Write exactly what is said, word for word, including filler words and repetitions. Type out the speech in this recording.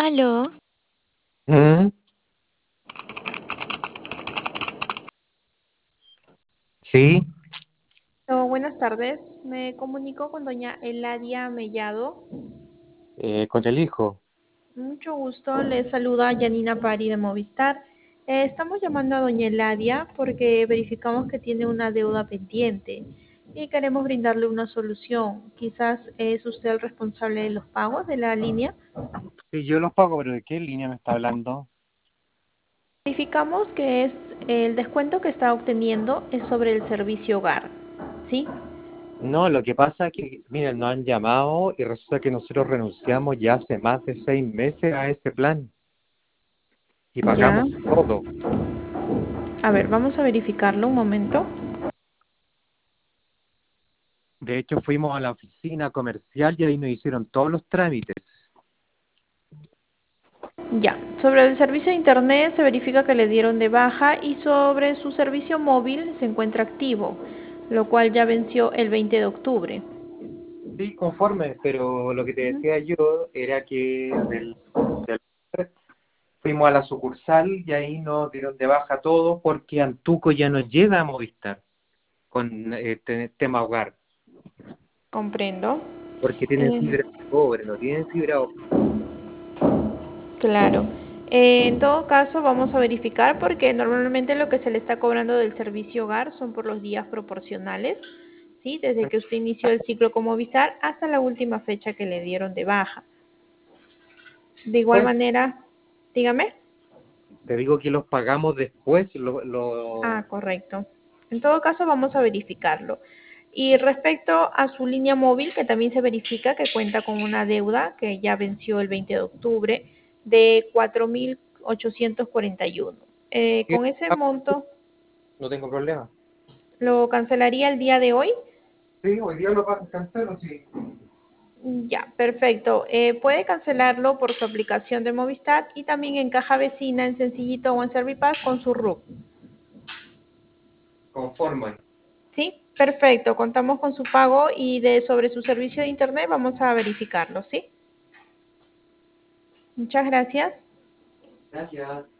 Aló, Mm, sí, Oh, buenas tardes, me comunico con doña Eladia Mellado. eh, con el hijo. Mucho gusto, le saluda Janina Pari de Movistar. Eh, estamos llamando a doña Eladia porque verificamos que tiene una deuda pendiente y queremos brindarle una solución. Quizás es usted el responsable de los pagos de la línea. Sí, yo los pago, pero ¿de qué línea me está hablando? Verificamos que es el descuento que está obteniendo es sobre el servicio hogar, ¿sí? No, lo que pasa es que, miren, nos han llamado y resulta que nosotros renunciamos ya hace más de seis meses a ese plan y Ya. pagamos todo. A ver, vamos a verificarlo un momento. De hecho, fuimos a la oficina comercial y ahí nos hicieron todos los trámites. Ya, sobre el servicio de internet se verifica que le dieron de baja y sobre su servicio móvil se encuentra activo, lo cual ya venció el veinte de octubre. Sí, conforme, pero lo que te Ujú. decía yo era que del, del- fuimos a la sucursal y ahí nos dieron de baja todo porque Antuco ya no llega a Movistar con eh, te- tema hogar. Comprendo. Porque tienen Eh, fibra de cobre, no tienen fibra óptica. claro. Eh, en todo caso, vamos a verificar porque normalmente lo que se le está cobrando del servicio hogar son por los días proporcionales, ¿sí? Desde que usted inició el ciclo con Movistar hasta la última fecha que le dieron de baja. De igual Pues manera, dígame. te digo que los pagamos después, lo, lo- Ah, correcto. En todo caso, vamos a verificarlo. Y respecto a su línea móvil, que también se verifica que cuenta con una deuda que ya venció el veinte de octubre de cuatro mil ochocientos cuarenta y uno. Eh, sí, con ese monto, no tengo problema. ¿lo cancelaría el día de hoy? Sí, hoy día lo pa- cancelo, sí. Ya, perfecto. Eh, puede cancelarlo por su aplicación de Movistar y también en caja vecina, en Sencillito o en Servipass con su R U C. Conforme. ¿Sí? Perfecto. Contamos con su pago y de sobre su servicio de internet vamos a verificarlo, ¿sí? Muchas gracias. Gracias.